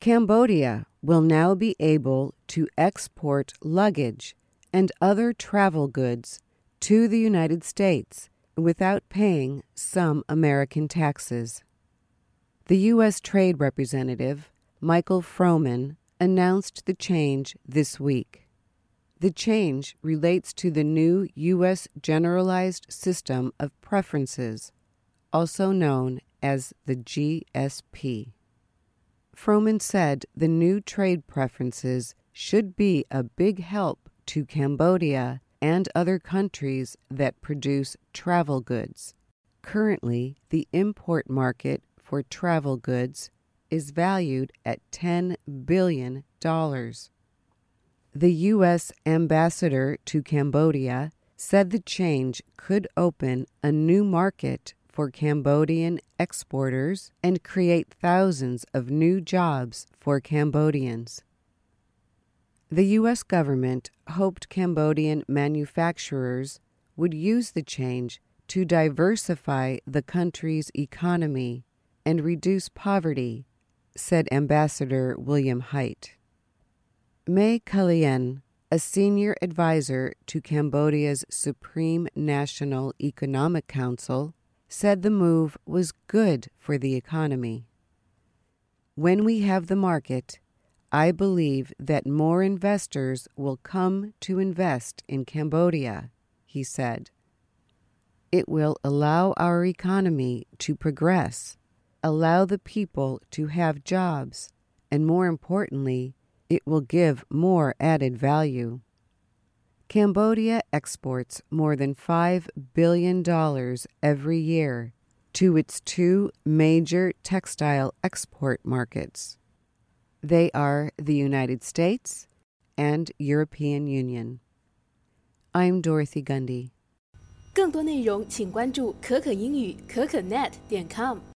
Cambodia will now be able to export luggage and other travel goods to the United States without paying some American taxes. The U.S. Trade Representative, Michael Froman, announced the change this week. The change relates to the new U.S. Generalized System of Preferences, also known as the GSP. Froman said the new trade preferences should be a big help to Cambodia and other countries that produce travel goods. Currently, the import market for travel goods is valued at $10 billion. The U.S. ambassador to Cambodia said the change could open a new market for Cambodian exporters and create thousands of new jobs for Cambodians. The U.S. government hoped Cambodian manufacturers would use the change to diversify the country's economy and reduce poverty, said Ambassador William Haidt. May Kalien, a senior advisor to Cambodia's Supreme National Economic Council, said the move was good for the economy. When we have the market, I believe that more investors will come to invest in Cambodia, he said. It will allow our economy to progress, allow the people to have jobs, and more importantly, it will give more added value. Cambodia exports more than $5 billion every year to its two major textile export markets. They are the United States and European Union. I'm Dorothy Gundy. 更多内容请关注可可英语可可net.com。